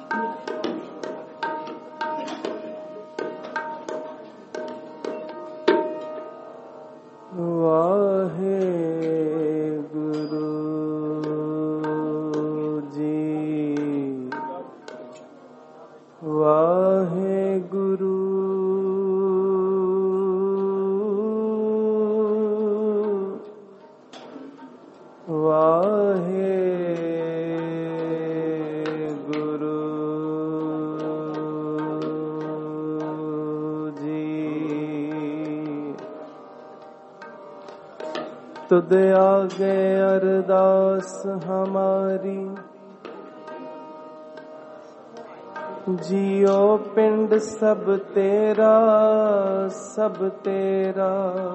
तुद आगे अरदास हमारी, जियो पिंड सब तेरा सब तेरा।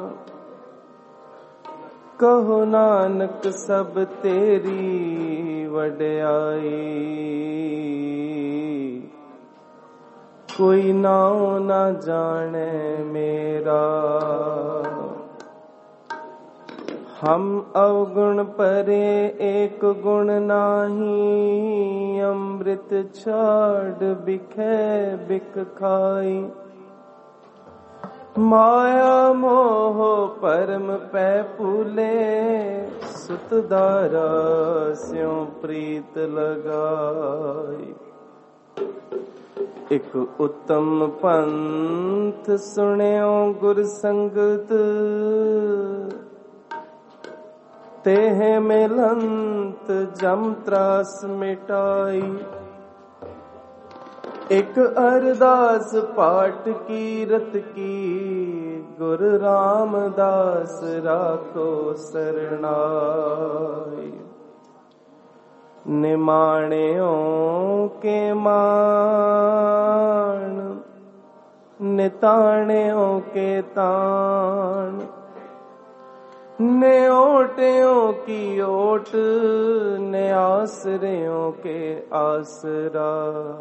कहो नानक सब तेरी वड्याई, कोई नाम ना जाने मेरा। हम अवगुण परे एक गुण नाही, अमृत छाड़ बिखे बिक खाई। माया मोह परम पै फूले, सुत दारा स्यों प्रीत लगाई। एक उत्तम पंथ सुन्यो गुर संगत, तेह मिलंत जम त्रास मिटाई। एक अरदास पाठ कीरत की, गुरु रामदास राखो सरनाई। निमाणियों के मान, निताणियों के ताण। ने ओटियों की ओट, ने आसरियों के आसरा।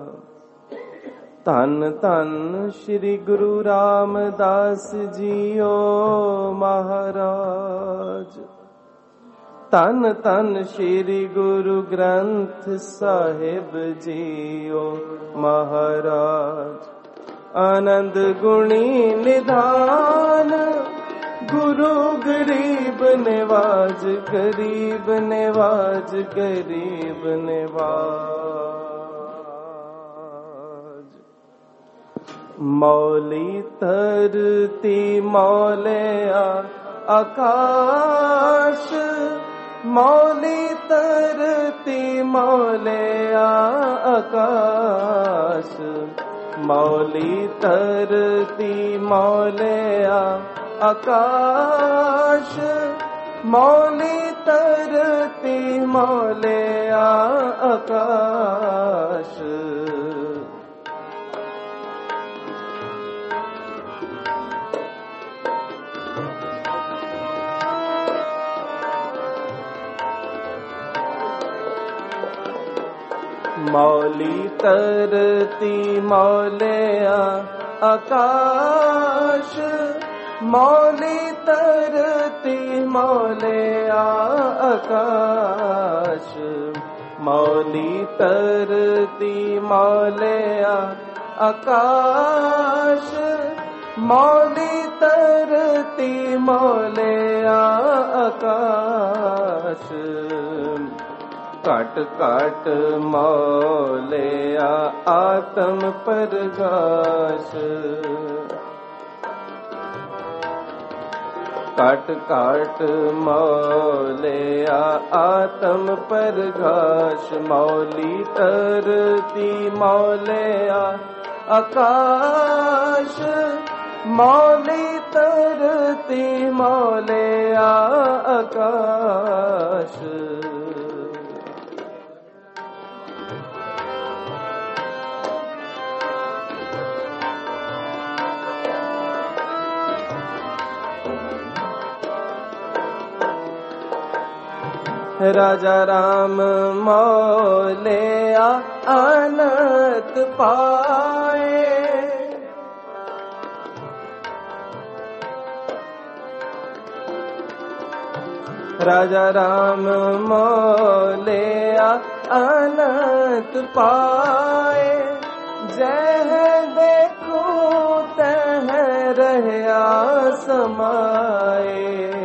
धन धन श्री गुरु रामदास जियो महाराज। धन धन श्री गुरु ग्रंथ साहिब जियो महाराज। आनंद गुणी निधान, गुरु गरीब निवाज, गरीब निवाज, गरीब निवाज। मौली धरती मौलिया आकाश, मौली धरती मौलिया आकाश। मौली धरती मौलिया आकाश, मौली धरती मौलिया आकाश। मौली धरती मौलिया आकाश, मौली धरती मौलिया आकाश। मौली धरती मौलिया आकाश, मौली धरती मौलिया आकाश। काट काट मौलिया आत्म प्रकाश, काट काट मौलिया आत्म प्रकाश। मौली धरती मौलिया आकाश, मौली धरती मौलिया आकाश। राजा राम मौलिया अनंत पाए, राजा राम मौलिया अनंत पाए, जह देखो तह रहया समाए।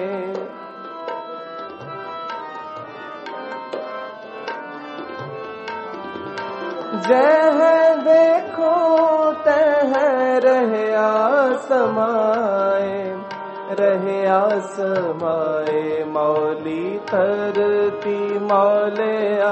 जह देखो तह रहया समाए, रहया समाए। मौली तरती मौलया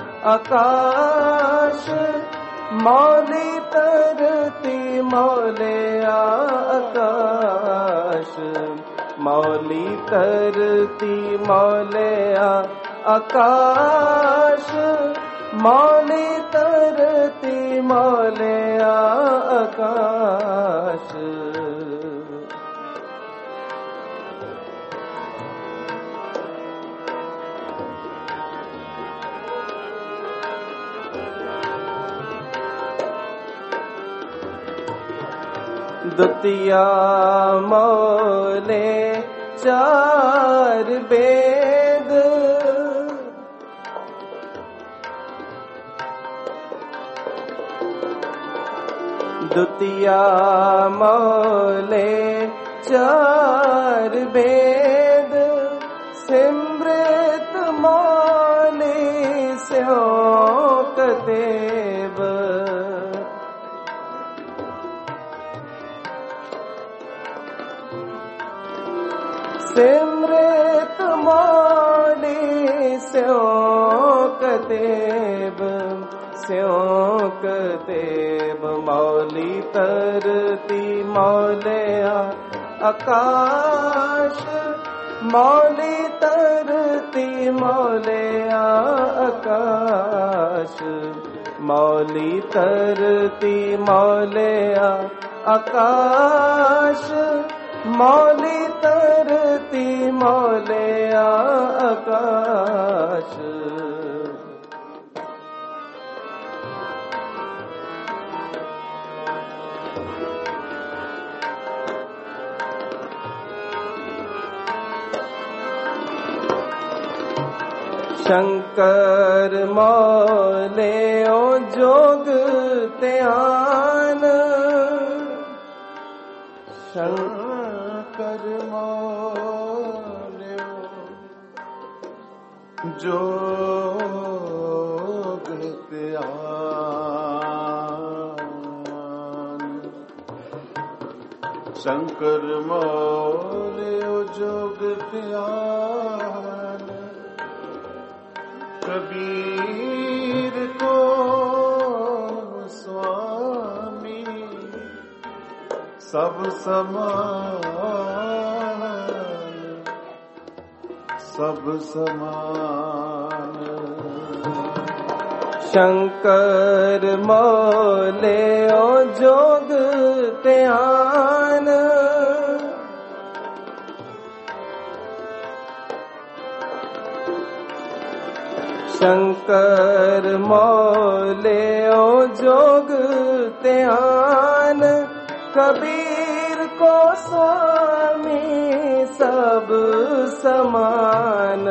आकाश, मौली तरती मौलया आकाश, मौली तरती मौलया आकाश, मौली तरती मौलया आकाश। द्वितीया मौले चार वेद, द्वितीया मौले चार वेद, सिमृत मौले स्योक देव। सिमृत मौली स्योक देव, स्योक देव। मौली तरती मौलया आकाश, मौली तरती मौलया आकाश, मौली तरती मौलया आकाश, मौली तरती मौलया आकाश। शंकर मौले ओ जोग त्यान, शंकर मौले जोग त्यान, शंकर मौले जोग त्यान। कबीर को स्वामी सब समान, सब समान। शंकर मौले ओ जोग त्यान, शंकर मौले ओ जोग त्यान। कबीर को स्वामी सब समान,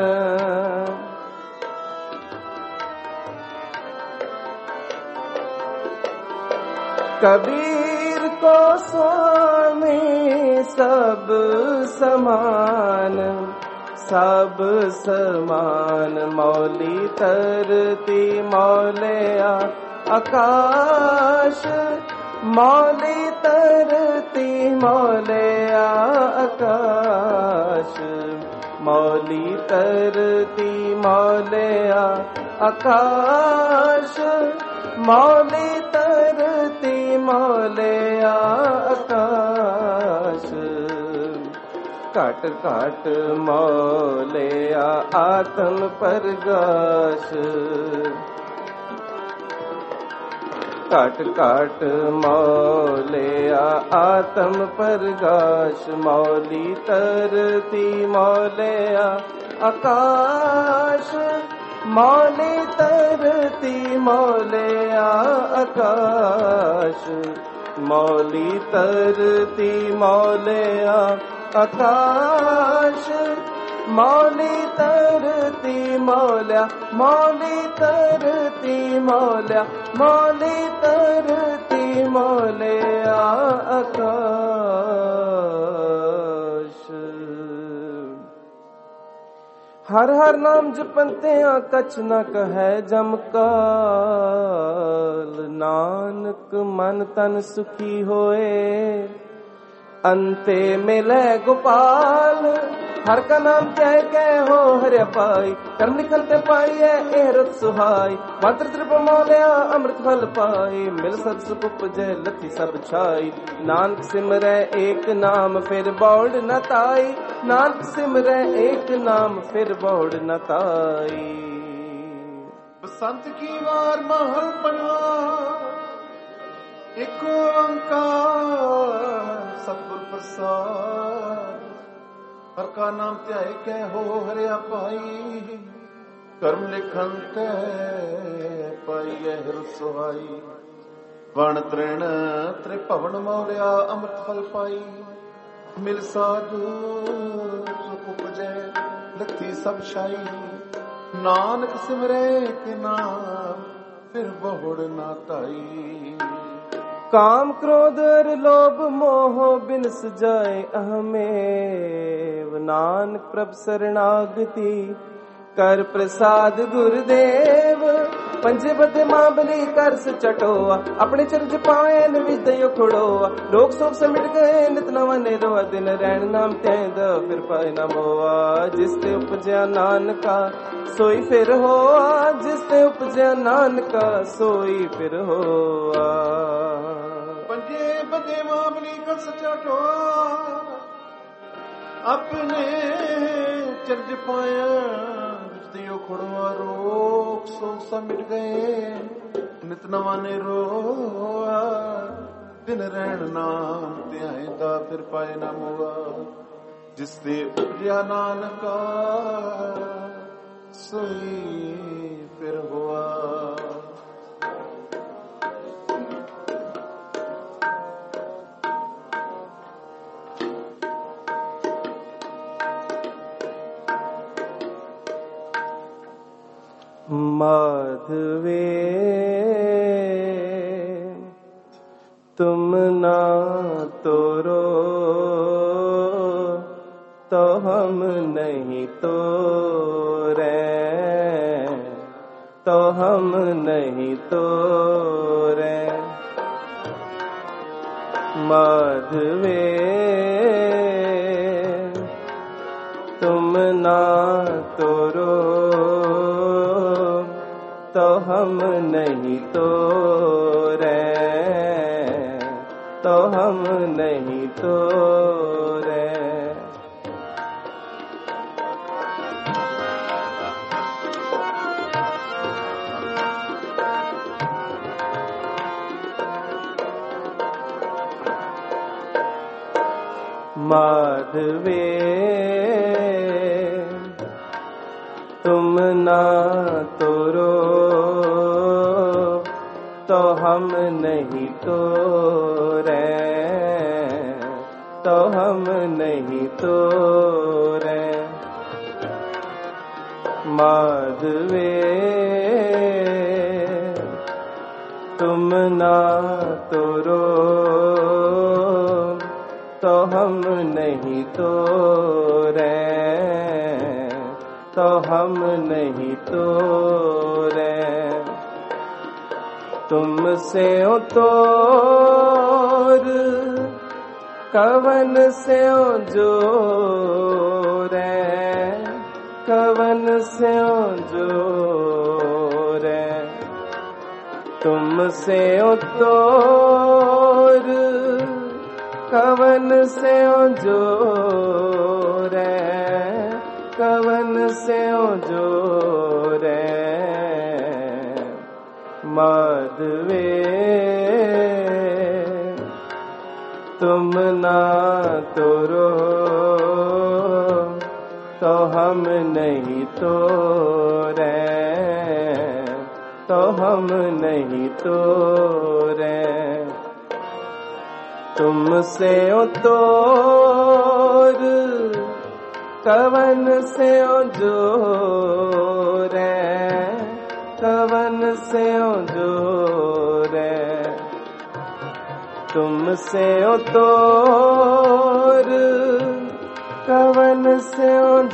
कबीर को स्वामी सब समान, सब समान। मौली तरती मौलया आकाश, मौली तरती मौलया आकाश, मौली तरती मौलया आकाश, मौली तरती मौलया आकाश। काट काट मौलया आत्म प्रकाश, काट काट मौलया आत्म प्रकाश। मौली तरती मौलया आकाश, मौली तरती मौलया आकाश, मौली तरती मौलया आकाश, मौली तरती मौल्या मौली तरती मौल्या मौली तरती मौल्या आकाश। हर हर नाम जपंते कछ न कहे जमकाल। नानक मन तन सुखी होए अंते मिले गोपाल। हर का नाम कह के हो हरे पाई कर्म लिखन ते पाई है एरत सुहाई। मात्र त्रिप मौल्या अमृत फल पाई मिल सत सुख उपजे लथी सब छाई। नानक सिमरै एक नाम फिर बौड़ न ताई नानक सिमरै एक नाम फिर बौड़ न ताई। बसंत की वार महल बनवा एक ओंकार सतगुर प्रसाद। हर का नाम त्याय के हो हरिया पाई कर्म लिखन ते पाई हर सुहाई। वण तृण त्रिभवन मौल्या अमृत फल पाई मिल साधु सुख उपजे लथी सब छाई। नानक सिमरे के नाम फिर बहुड़ ना ताई। काम क्रोध और लोभ मोह बिनस जाए अहमेव। नानक प्रभ शरणागति कर प्रसाद गुरुदेव। पंजे बदे मां बली कर से चटोआ अपने चरज पाए विदयो खुड़ोआ। रोग शोक से मिट गए नित नवा नेरोआ दिन रैन नाम तेंद फिर पाए न मोआ। जिसते उपजया नानका सोई फिर होआ जिसते उपजया नानका सोई फिर होआ। पंजे बदे मां बली कर से चटोआ अपने चरज पाया दियो खुड़वा। रोग शोक सब मिट गए नित नवा ने रोआ दिन रहन नाम त्यायदा फिर पाए ना मोआ। जिसते उपजया नानका सोई फिर हुआ। माधवे तुम ना तोरो तो हम नहीं तोरे तो हम नहीं तोरे। माधवे तुम ना तोरो तो हम नहीं तोरे तो हम नहीं तोरे। माधवे तुम ना तोरो तो हम नहीं तोरे तो हम नहीं तोरे। माधवे तुम ना तोरो तो हम नहीं तोरे तो हम नहीं तोरे। तुमसे तोर कवन से जोरे कवन से जोरे। तुमसे तोर कवन से जोरे कवन से जोरे। माधवे तुम ना तोरो तो हम नहीं तोरे तो हम नहीं तोरे। तुमसे तोर कवन से जोरे, कवन से जोरे, तुमसे तोर, कवन से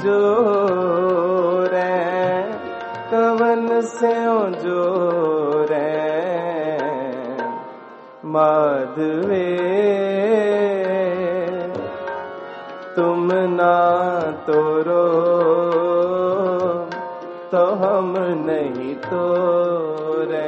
जोरे, कवन से जोरे, माधवे तुम ना तोरो तो हम नहीं तोरे।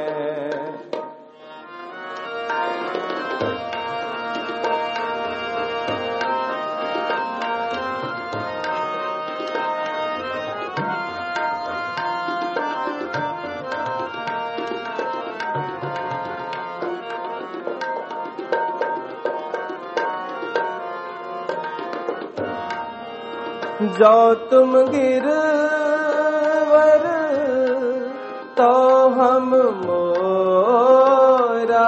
जो तुम गिरवर तो हम मोरा,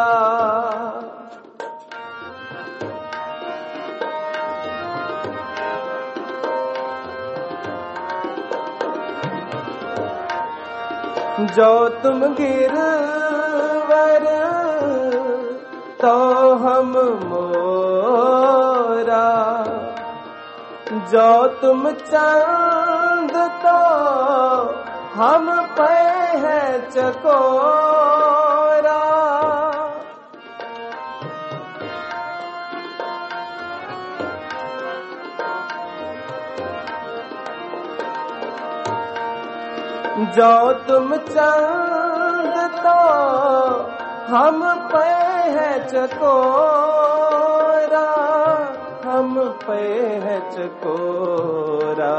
जो तुम गिरवर तो हम मोरा, जो तुम चांद तो हम पे है चकोरा, जो तुम चांद तो हम पे है चकोरा, हम पे है चकोरा,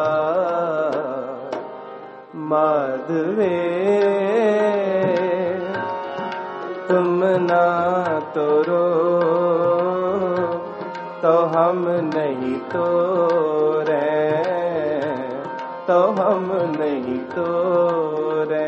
माधवे तुम ना तोरो तो हम नहीं तोरे, तो हम नहीं तोरे।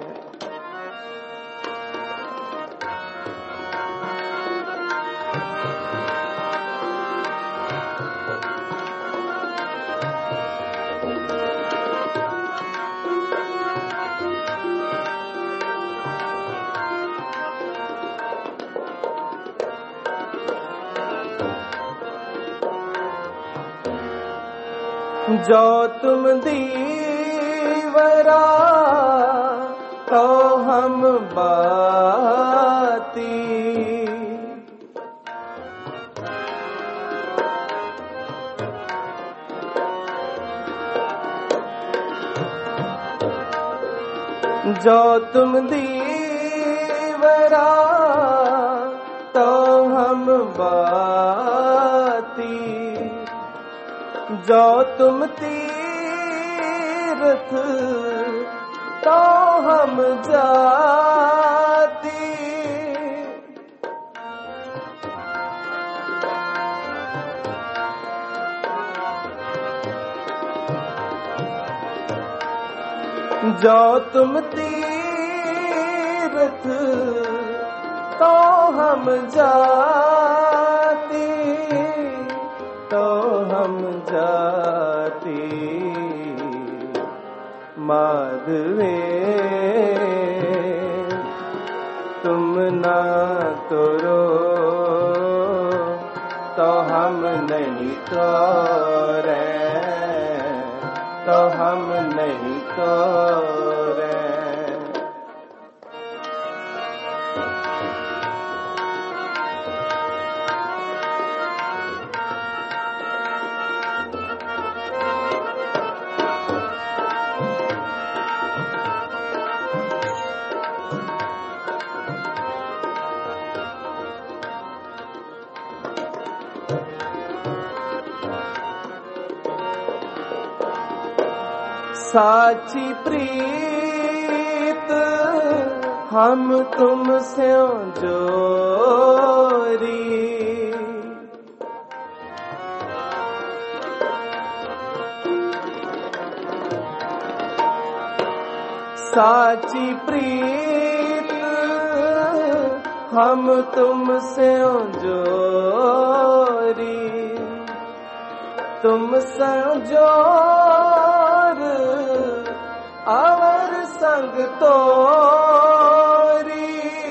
जो तुम दीवरा तो हम बाती, जो तुम दीवरा तो हम बाती, जो तुम तीर्थ तो हम जाती, जो तुम तीर्थ तो हम जाती, तो हम जाती, माधवे तुम ना तोरो तो हम नहीं तोरे, तो हम नहीं तोरे। साची प्रीत हम तुमसे जोरी, साची प्रीत हम तुमसे जोरी, तुम संजोर और संग तोरी,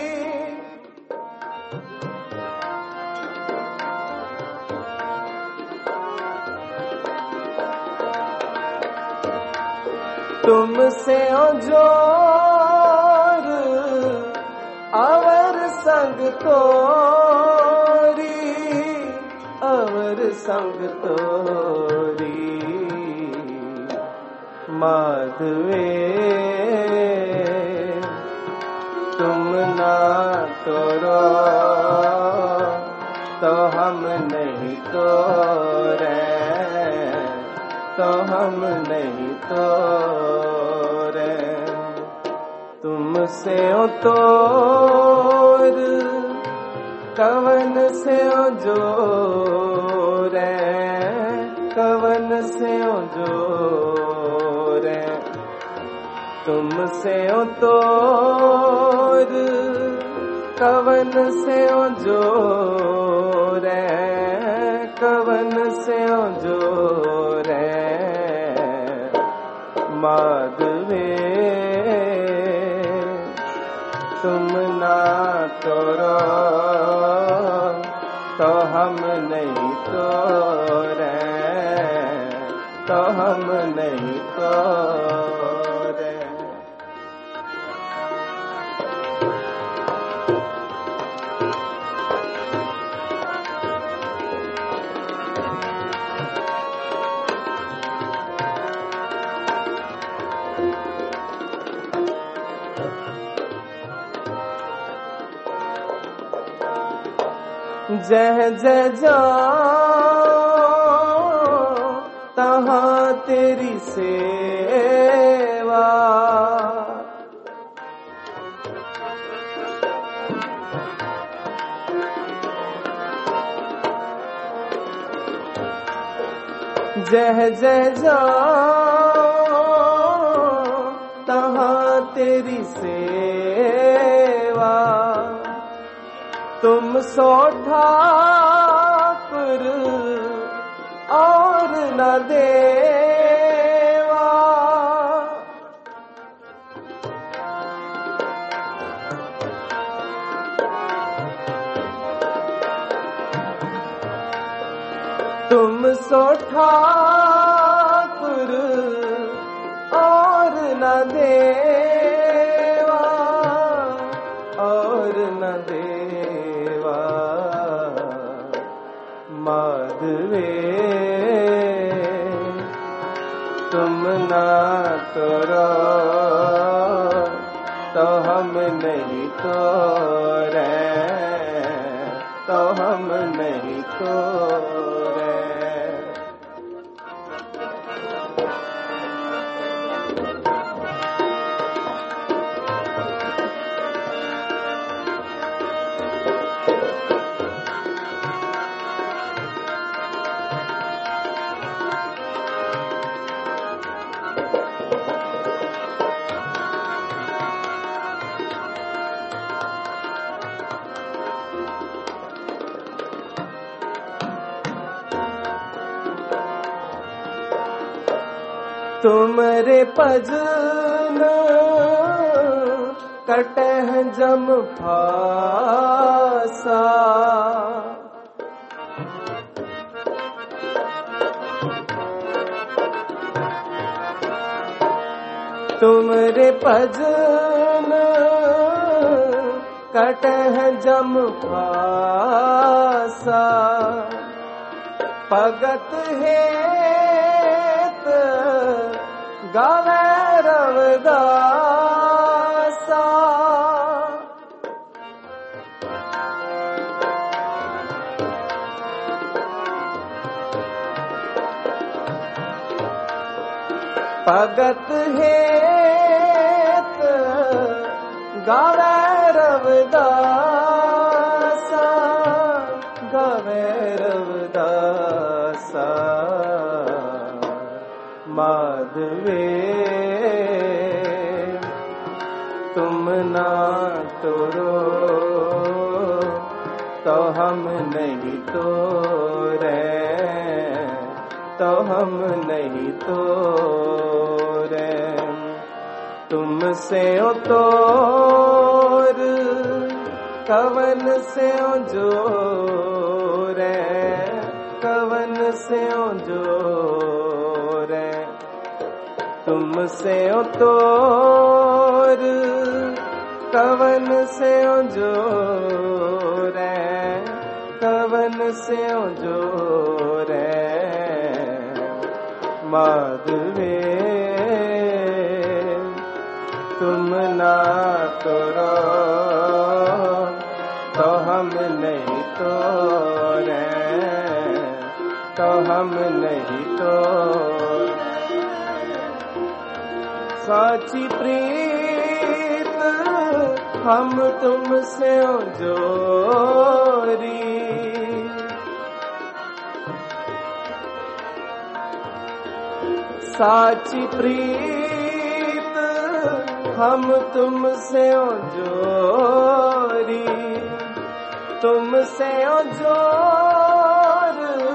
तुमसे जोर और संग तोरी, और संग तोरी, माधवे तुम ना तोरो तो हम नहीं तोरे, तो हम नहीं तोरे। तुमसे तोर कवन से जोरे, कवन से जोरे। तुमसे तोर कवन से जोरे, कवन से जोरे। माधवे तुम ना तोरो तो हम नहीं तोरे, तो हम नहीं तोरे। जह जह जाओ तहाँ तेरी सेवा, जह जह जाओ तहाँ तेरी सेवा। तुम सो ठाकुर और न देवा, तुम सो ठाकुर और न देवा, और न देवा। माधवे तुम ना तोरो तो हम नहीं तोरे, तो हम नहीं तोरे। तुमरे भजन कटह जम फासा, तुमरे भजन कटह जम फासा। भगत हेत गावे रवदासा, भगत हेत गावे रवदासा, गावे रवदासा। माधवे तुम ना तोरो तो हम नहीं तोरे, तो हम नहीं तोरे। तुमसे ओ तोर कवन से ओ जोरे, कवन से ओ जोरे। तुमसे ओ तोर कवन से ओ जोरे, कवन से ओ जोरे। माधवे तुम ना तोरो तो हम नहीं तोरे, तो हम नहीं तोरे। साची प्रीत हम तुमसे जोरी, साची प्रीत हम तुमसे जोरी। तुमसे जोर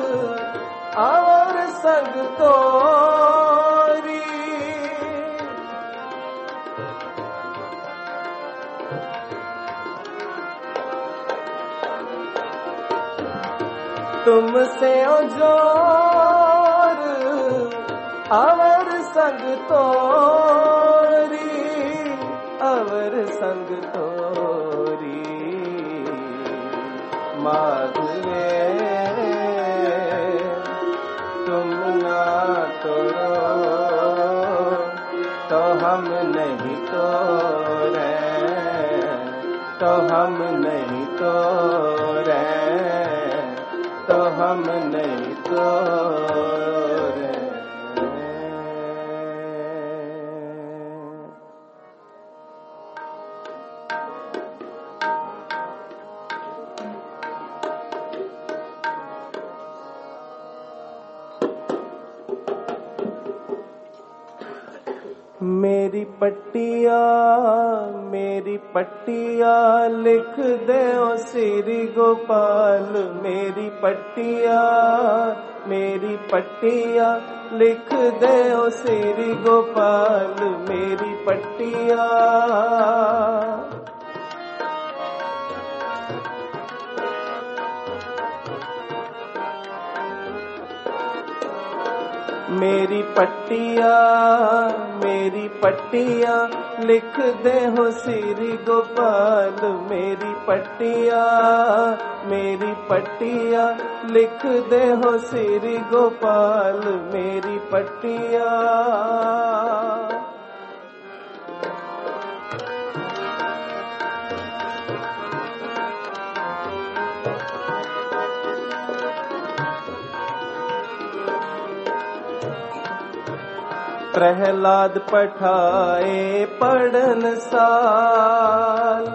और संग तोरी। तुमसे जोर और संग तोरी, और संग तोरी। माधवे तुम ना तोरो तो हम नहीं तोरे, तो हम नहीं तोरे, तो हम नहीं तोरे। मेरी पट्टिया लिख दे ओ श्री गोपाल। मेरी पट्टिया लिख दे ओ श्री गोपाल। मेरी पट्टिया मेरी पट्टिया लिख दे हो श्री गोपाल। मेरी पट्टिया लिख दे हो श्री गोपाल। मेरी पट्टिया प्रहलाद पठाए पढ़न साल।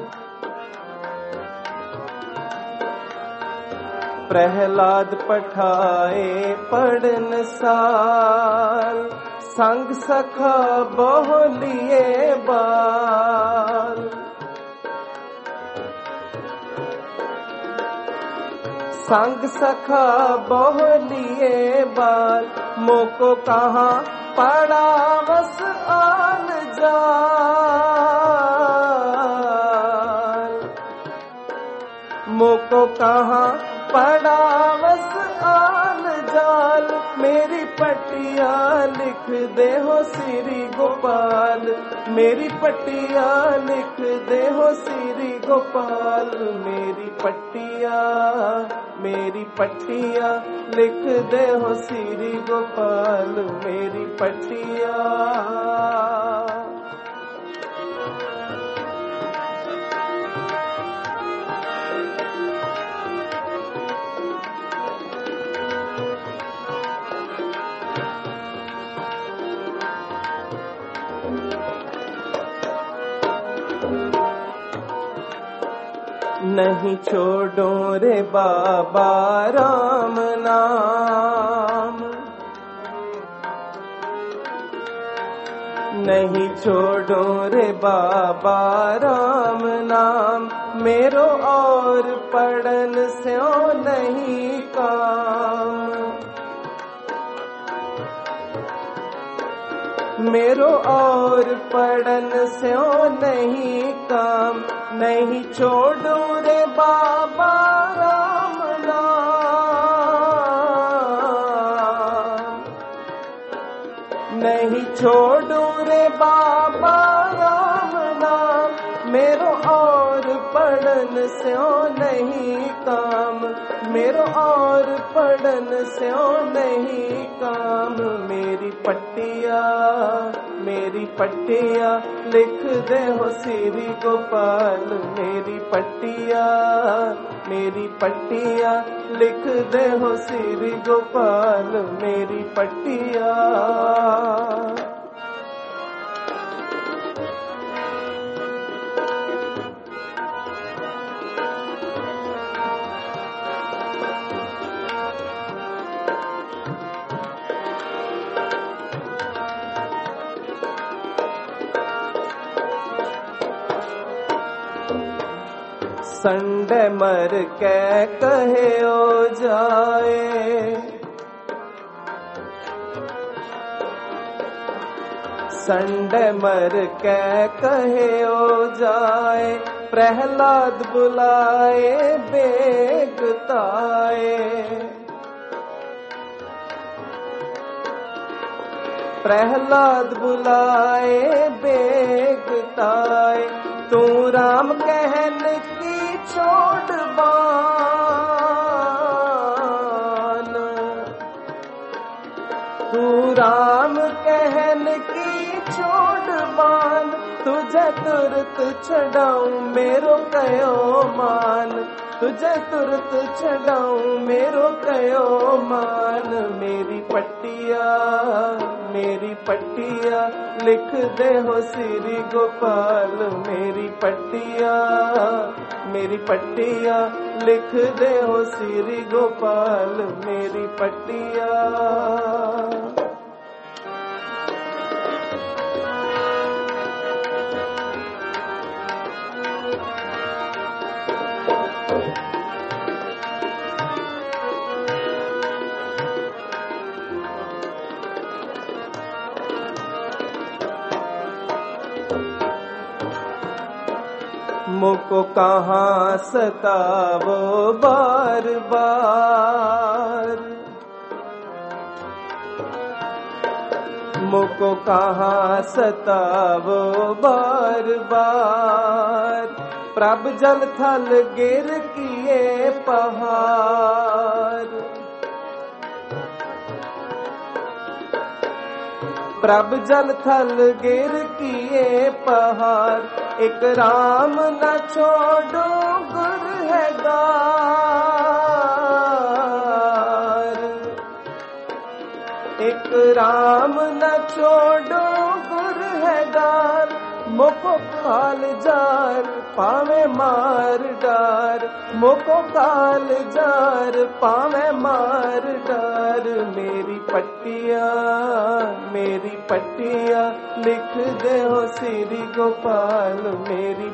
प्रहलाद पठाए पढ़न साल। संग सखा बहुलिए बाल। संग सखा बहुलिए बाल। मोको कहाँ पड़ा बस आन जाल। मोको कहाँ पड़ा बस आन जाल। मेरी पट्टिया लिख दे हो श्री गोपाल। मेरी पट्टिया लिख दे हो श्री गोपाल। मेरी पट्टिया लिख दे हो श्री गोपाल। मेरी पट्टिया नहीं छोड़ो रे बाबा राम नाम। नहीं छोड़ो रे बाबा राम नाम। मेरो और पढ़न से नहीं काम। मेरो और पढ़न से नहीं काम, नहीं छोड़ू रे बाबा राम नाम, नहीं छोड़ू रे बाबा राम नाम, मेरो और पढ़न से नहीं काम, मेरो और पढ़न से नहीं काम। मेरी पट्टिया लिख दे हो श्री गोपाल, मेरी पट्टिया लिख दे हो श्री गोपाल, मेरी पट्टिया। संड मर के कहे ओ जाए, संड मर के कहे ओ जाए, प्रहलाद बुलाए बेगताए, प्रहलाद बुलाए बेगताए, तू राम कहन की छोड़ बान, तू राम कहन की छोड़ बान, तुझे तुरत छड़ाऊं मेरो कयो मान, तुझे तुरत छड़ाऊं मेरो कयो मान। मेरी पट्टिया लिख दे हो श्री गोपाल, मेरी पट्टिया लिख दे हो श्री गोपाल, मेरी पट्टिया। मुको कहाँ सतावो बार बार, मुको कहाँ सतावो बार बार, प्रभ जल थल गिर किए पहाड़, प्रभ जल थल गिर किए पहाड़, एक राम न छोड़ो गुर है गार, एक राम न छोड़ो गुर है गार, मोको काल जार पावे मार डार, मोको काल जार पावे मार डार। मेरी पट्टिया लिख दे हो श्री गोपाल, मेरी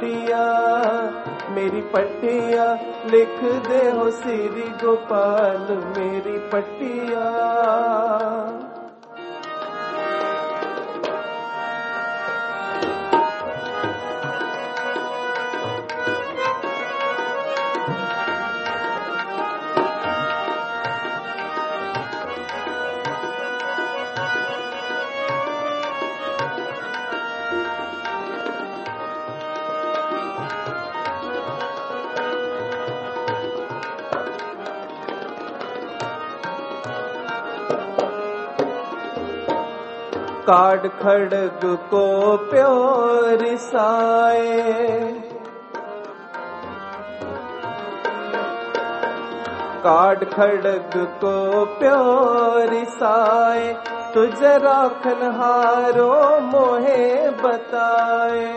पट्टिया लिख दे हो श्री गोपाल, मेरी पट्टिया। काढ़ खड़ग को प्योर साए, काढ़ खड़ग को प्योर साए, तुझे राखन हारो मोहे बताए,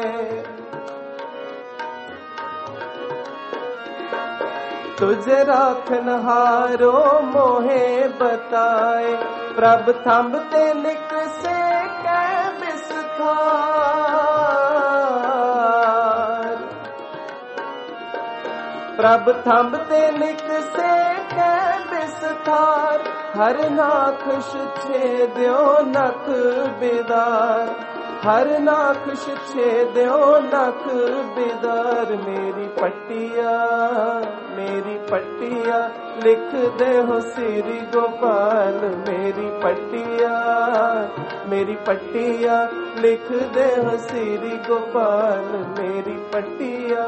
तुझे राखन हारो मोहे बताए, प्रभ थंब ते निक से कै विस्तार, प्रभ थंब ते निक से कै बिस्तार, हर नाखुश छेद्यो नख बिदार, हर नाखुश छेद्यो नख बिदार। मेरी पट्टिया लिख दे हो श्री गोपाल, मेरी पट्टिया लिख दे हो श्री गोपाल, मेरी पट्टिया।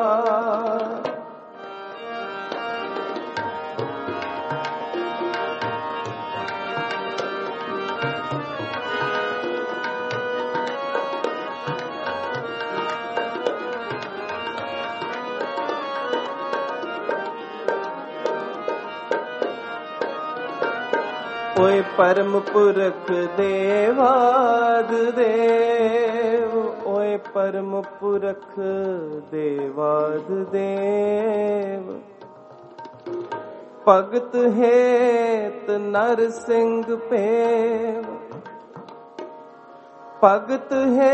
ओए परम पुरख देवाद देव, ओए परम पुरख देवाद देव। भगत हेत नर सिंह पेव, भगत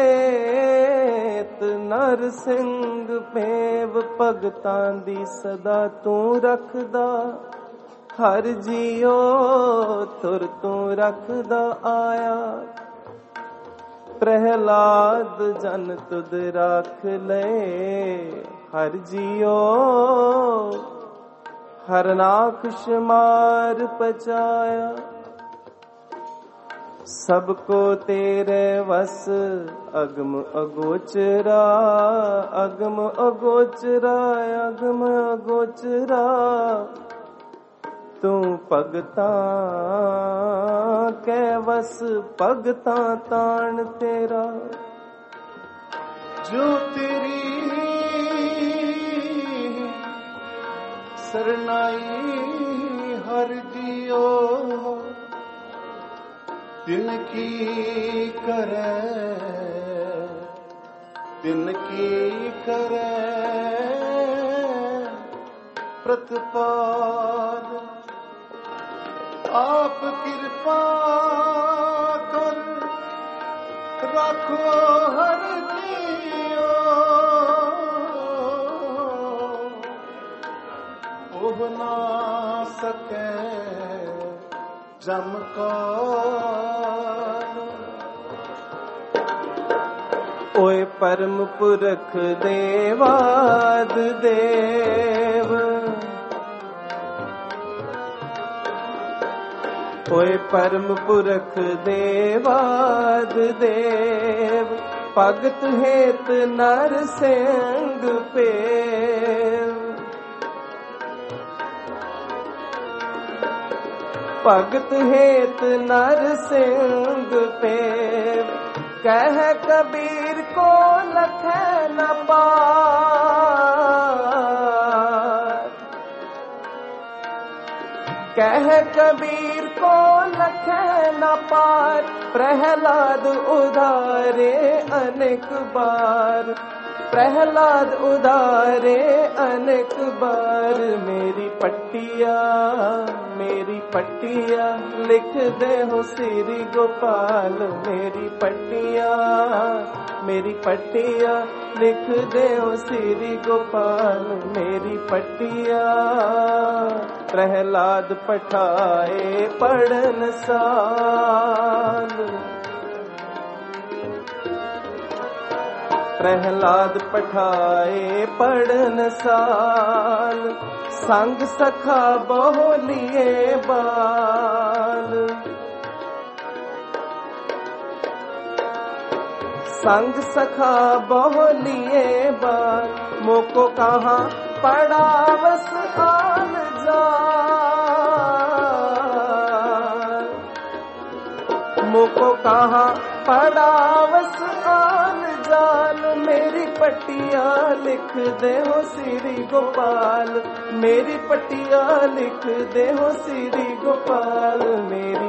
हेत नर सिंह पेव। भगतां दी सदा तू रखदा, हर जियो तुर तू रखदा आया। प्रहलाद जन तुद रख ले, हर जियो हर नाखुश मार पचाया। सबको तेरे वस अगम अगोचरा, अगम अगोचरा, अगम अगोचरा। तू भगतां कै वस, भगतां ताण तेरा। जो तेरी सरनाई हर जियो, तिनकी करे, तिनकी करे प्रतिपाल। आप कृपा कर राखो हर जियो, ओह ना सके जम काल। ओए परम पुरख देवाद देव, ओए परम पुरख देवाद देव। भगत हेत नर सिंह पेव, भगत हेत नर सिंह पेव। कह कबीर को लखै न पार, कह कबीर को लखै न पार। प्रहलाद उधारे अनेक बार, प्रहलाद उधारे अनेक बार। मेरी पट्टिया लिख दे हो श्री गोपाल, मेरी पट्टिया लिख दे हो श्री गोपाल, मेरी पट्टिया। प्रहलाद पठाए पढ़न साल, प्रहलाद पठाए पढ़न साल। संग सखा बहुलिए बाल, संग सखा बहुलिए बाल। मोको कहाँ पड़ावस आल जाल, मोको कहाँ पड़ावस आल जाल। मेरी पट्टिया लिख दे हो श्री गोपाल, मेरी पट्टिया लिख दे हो श्री गोपाल। मेरी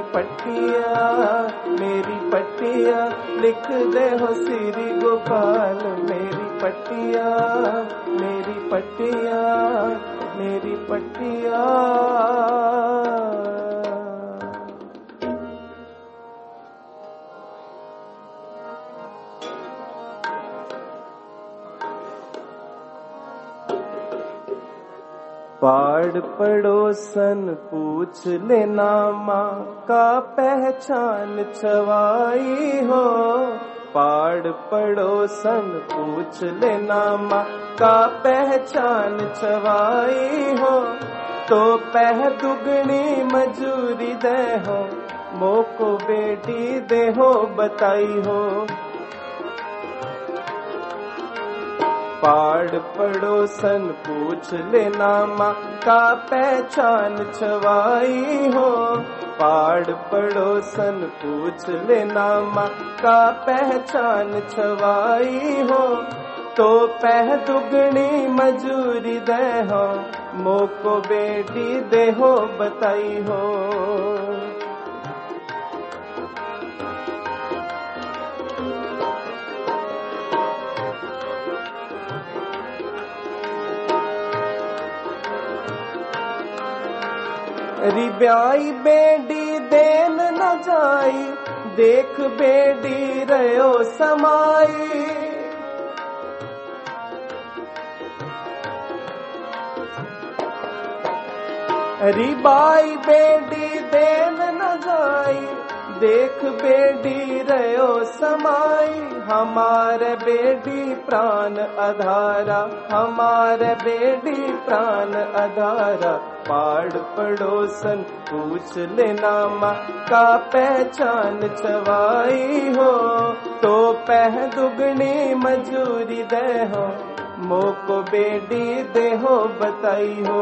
पट्टिया लिख दे हो श्री गोपाल, मेरी पट्टिया, मेरी पट्टिया, मेरी पट्टिया। पाड़ पड़ोसन पूछ लेना माँ का पहचान छवाई हो। पाड़ पड़ोसन पूछ लेना माँ का पहचान छवाई हो। तो पह दुगनी मजूरी दे हो, मोको बेटी दे हो बताई हो। पाड़ पड़ोसन पूछ लेना माँ का पहचान छवाई हो। पाड़ पड़ोसन पूछ लेना माँ का पहचान छवाई हो। तो पह दुगनी मजूरी दे हो, मोको बेटी दे हो बताई हो। रिब्याई बेडी देन न जाई, देख बेडी रयो समाई। रिबाई बेडी देन न जाई, देख बेडी रयो समाई। हमारे बेडी प्राण आधारा, हमारे बेडी प्राण आधारा। पाड़ पड़ोसन पूछ लेना माँ का पहचान छवाई हो। तो पह दुगनी मजूरी दे हो, मोको बेटी दे हो बताई हो।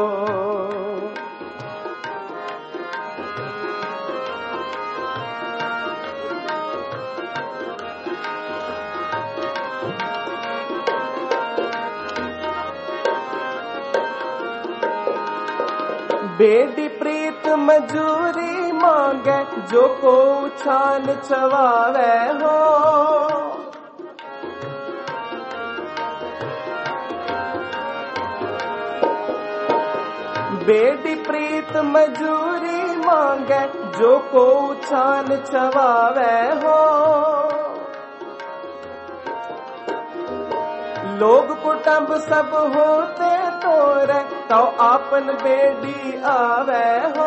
बेटी प्रीत मजूरी मांगे, जो को छान छवावे हो। बेटी प्रीत मजूरी मांगे, जो को छान छवावे हो। लोग कुटुंब सब होते तोरे, तो आपन बेटी आवे हो।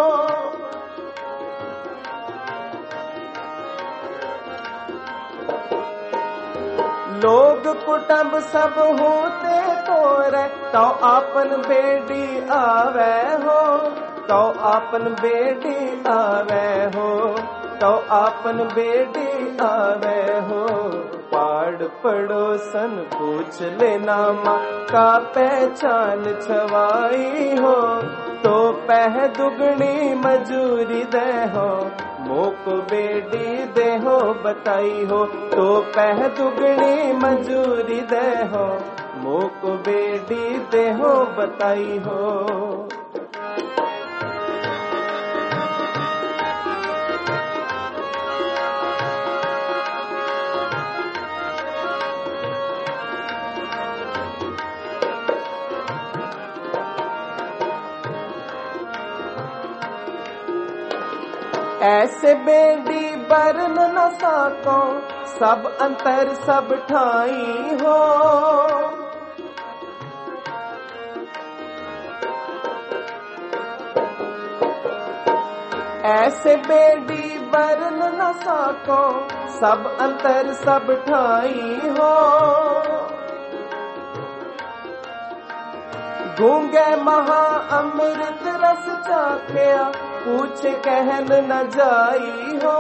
लोग कुटुंब सब होते तोरे, तो आपन बेटी आवे हो। तो आपन बेटी आवे हो, तो आपन बेटी आवे हो। पाड़ पड़ोसन पूछ लेना माँ का पहचान छवाई हो। तो पह दुगनी मजूरी दे हो, मोको बेटी दे हो बताई हो। तो पह दुगनी मजूरी दे हो, मोको बेटी दे हो बताई हो। ऐसे बेटी बरन न साको, सब अंतर सब ठाई हो। ऐसे बेटी बरन न साको, सब अंतर सब ठाई हो। गूंगे महा अमृत रस चाखया, पूछ कहन न जाई हो।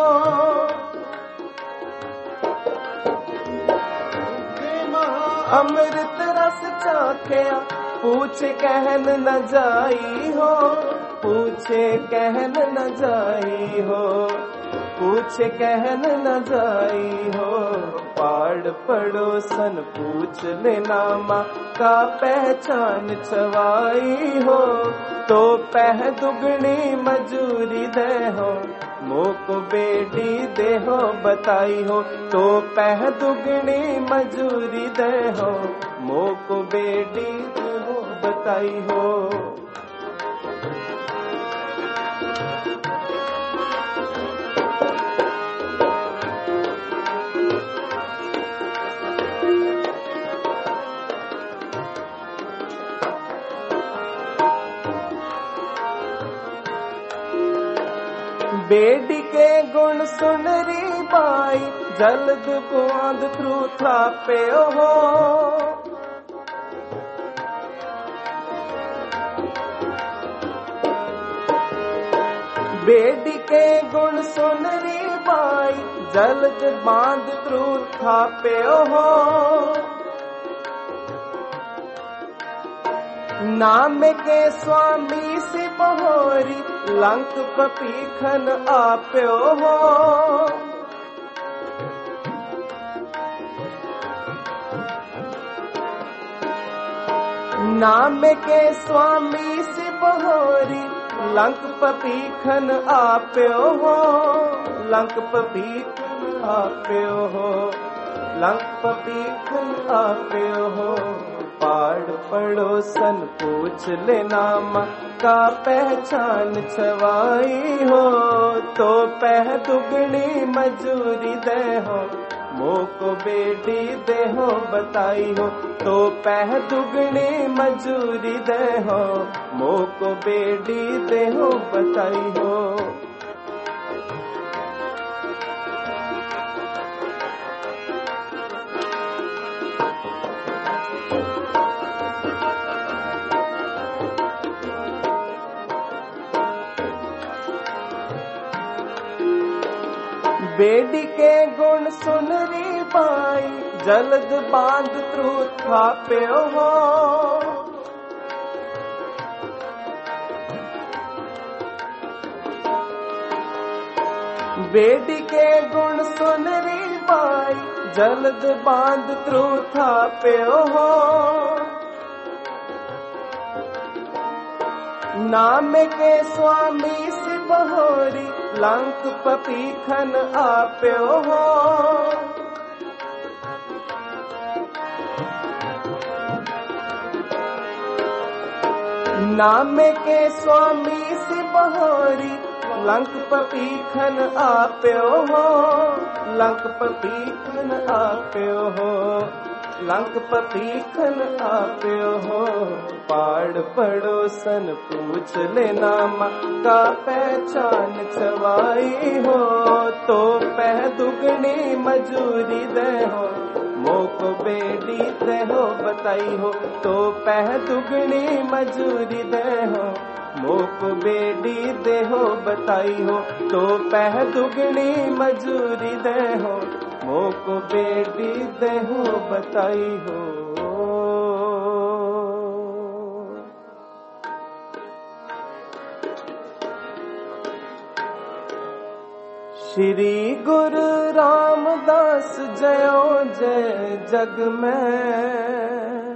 अमृत रस चाखया, पूछ कहन न जाई हो। पूछे कहन न जाई हो, पूछ कहन न जाई हो। पाड़ पड़ोसन पूछ लेना माँ का पहचान छवाई हो। तो पह दुगनी मजूरी दे हो, मोको बेटी दे हो बताई हो। तो पह दुगनी मजूरी दे हो, मोको बेटी दे हो बताई हो। बेडी के गुण सुनरी बाई जल्द बूंद थ्रू थापे हो बेडी के गुण सुनरी बाई जल्द बांध थ्रू थापे हो नाम के स्वामी से बहोरी लंक पपीखन आप्यो हो नाम के स्वामी से बहोरी लंक पपीखन आप्यो हो लंक पपीखन आप्यो हो लंक पपीखन आप्यो हो पाड़ पड़ोसन पूछ ले नाम का पहचान छवाई हो तो पह दुगनी मजूरी दे हो मोको बेटी दे हो बताई हो तो पह दुगनी मजूरी दे हो मोको बेटी दे हो बताई हो बेडी के गुण सुनरी बाई जल्द बांध थ्रू थापे हो बेडी के गुण सुनरी बाई जल्द बांध थ्रू थापे हो नाम के स्वामी से बहोरी लंक पपीखन आप्यो हो नाम के स्वामी से बहोरी लंक पपीखन आप्यो हो लंक पपीखन आप्यो हो लंक पपीखन आप्यो हो पाड़ पड़ोसन पूछ ले नाम का पहचान छवाई हो तो पह दुगनी मजूरी दे हो मोको बेडी दे हो बताई हो तो पह दुगनी मजूरी दे हो मोको बेडी दे हो बताई हो तो पह दुगनी मजूरी दे हो मोको बेडी दे हो बताई हो श्री गुरु रामदास जयो जय जग में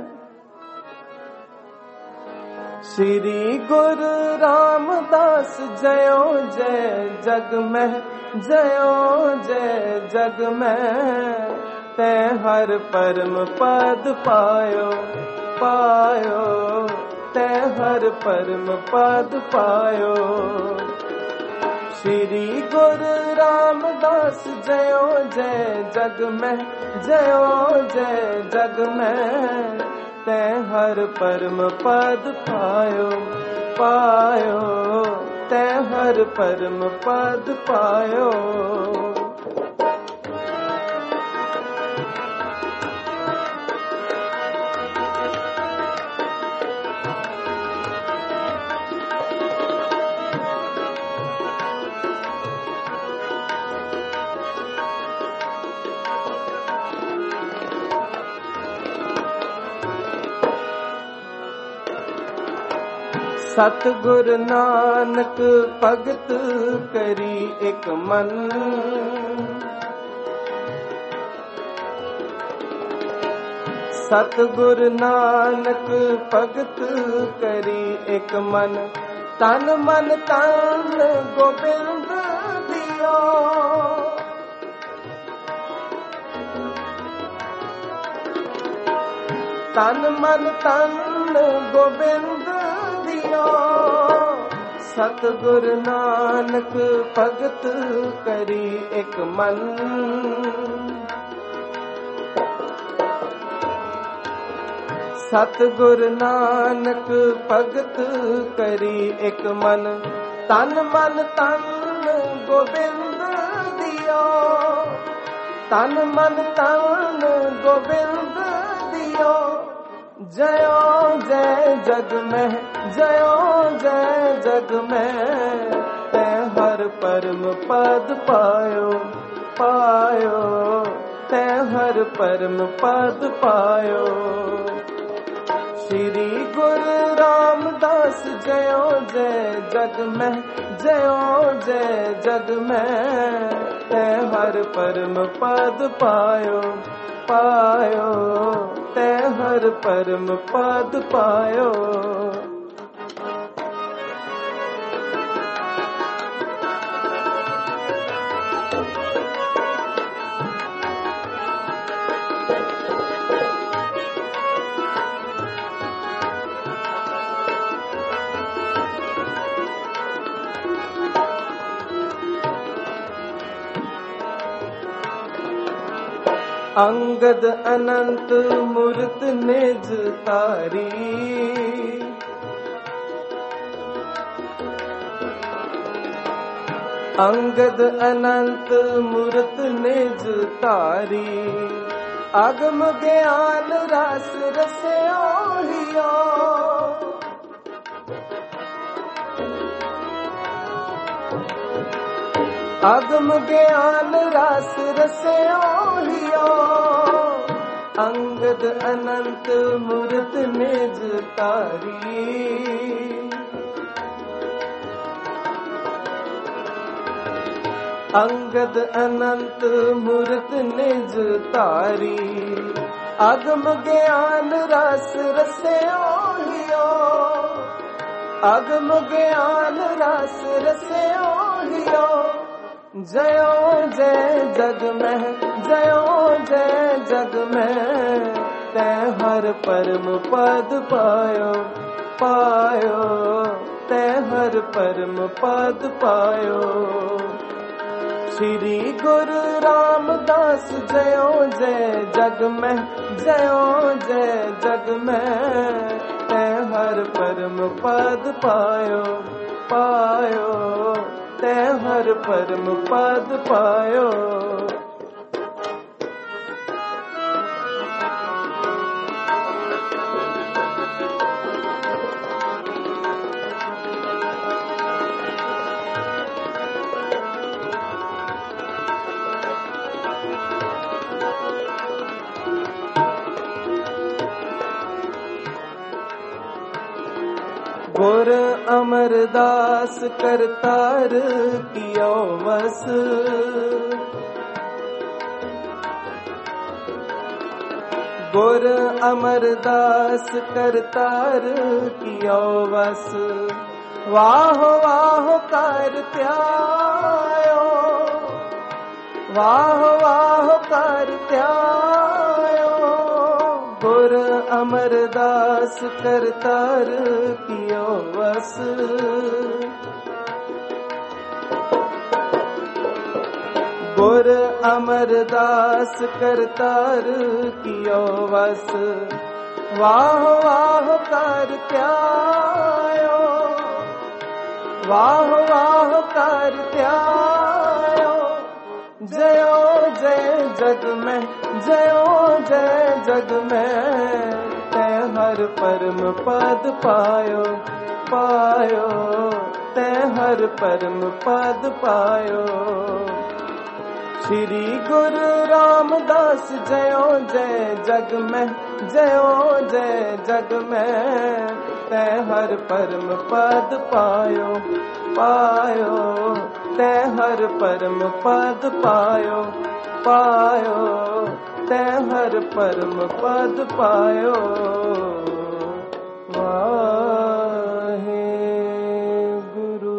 श्री गुरु रामदास जयो जय जग में जयो जय जग में ते हर परम पद पायो पायो ते हर परम पद पायो श्री गुरु रामदास जयो जय जग में जयो जय जग में ते हर परम पद पायो पायो ते हर परम पद पायो सतगुरु नानक भगत करी एक मन सतगुरु नानक भगत करी एक मन तन मन तन गोबिंद दियो तन मन तन गोबिंद दियो सतगुरु नानक भगत करी एक मन सतगुरु नानक भगत करी एक मन तन मन तन गोबिंद दियो, तन मन तन गोबिंद दियो। जयो जय जग में, जयो जय जग में, ते हर परम पद पायो पायो, ते हर परम पद पायो। श्री गुरु रामदास जयो जय जग में, जयो जय जग में, ते हर परम पद पायो पायो, ते हर परम पद पायो। अंगद अनंत मूरत निज तारी, अंगद अनंत मूरत निज तारी। अगम ज्ञान रस रस्यो हियो, अगम ज्ञान रस रस्यो हियो। अंगद अनंत मूरत निज तारी, अंगद अनंत मूरत निज तारी। अगम ज्ञान रस रस्यो हियो, अगम ज्ञान रस रस्यो हियो। जयो जय जग में, जयो जय जग में, ते हर परम पद पायो पायो, ते हर परम पद पायो। श्री गुरु रामदास जयो जय जग में, जयो जय जग में, ते हर परम पद पायो पायो, ते हर परम पद पायो। गुर अमरदास करतार कियो वस, गुर अमरदास करतार कियो वस। वाह वाह कर त्यायो, वाह वाह कर त्यायो। गुर अमरदास करतार कियो वस, गुर अमरदास करतार कियो वस। वाह वाह कर त्यायो, वाह वाह कर त्यायो। जयो जय जग में, जयो जय जग में, ते हर परम पद पायो पायो, ते हर परम पद पायो। श्री गुरु रामदास जयो जय जग में, जयो जय जग में, ते हर परम पद पायो पायो, ते हर परम पद पायो पायो, ते हर परम पद पायो। वाहे गुरु।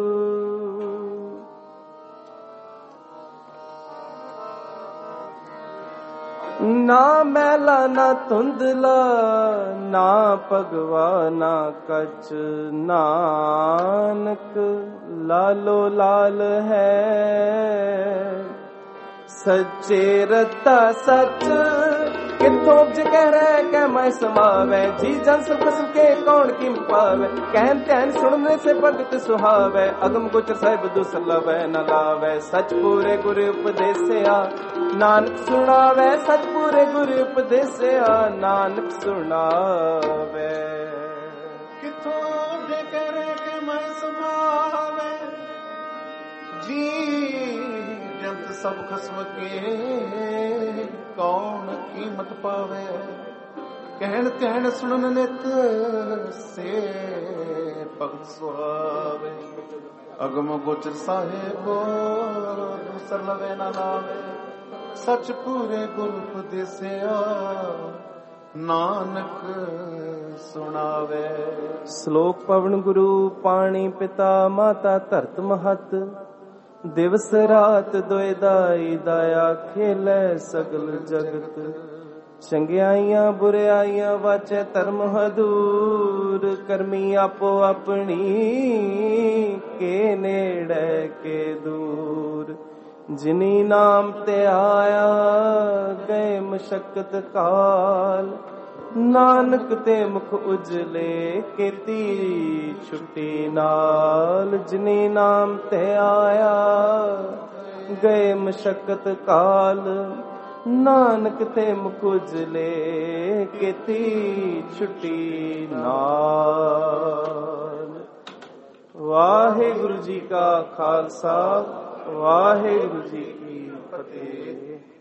ना मैला ना धुंधला, ना भगवा ना कच, नानक लालो लाल है। सच्चे रता सच किथों ज कह रहे कै मैं समावे, जी जन सब खसम के कौन कीमत पावे। कहन तहन सुनने से भगत सुहावे, अगम गोचर साहिब दूसर लवे न लावे। सच पूरे गुरु उपदेसिया नानक सुनावे, सच पूरे गुरु उपदेसिया नानक सुनावे। किथों दे करे के मैं समावे, जी जंत सब खसम के कौन कीमत पावे। कहन कहन सुनन नित से भगत सुहावे, अगम गोचर साहिब दूसर लवे न लावे। सच पूरे गुरु उपदेसिया नानक सुनावे। श्लोक पवन गुरु पाणी पिता माता धरत महत, दिवस रात दोए दाई दाया खेलै सगल जगत। चंगियाइयां बुराइयां वाचे धर्म हदूर, करमी आपो अपनी के नेड़े के दूर। जिनी नाम ते आया गए मशक्कत काल, नानक ते मुख उजले केती छुट्टी नाल। जिनी नाम ते आया गए मशक्कत काल, नानक ते मुख उजले केती छुट्टी नाल। वाहिगुरु जी का खालसा, वाहिगुरु जी की फतेह।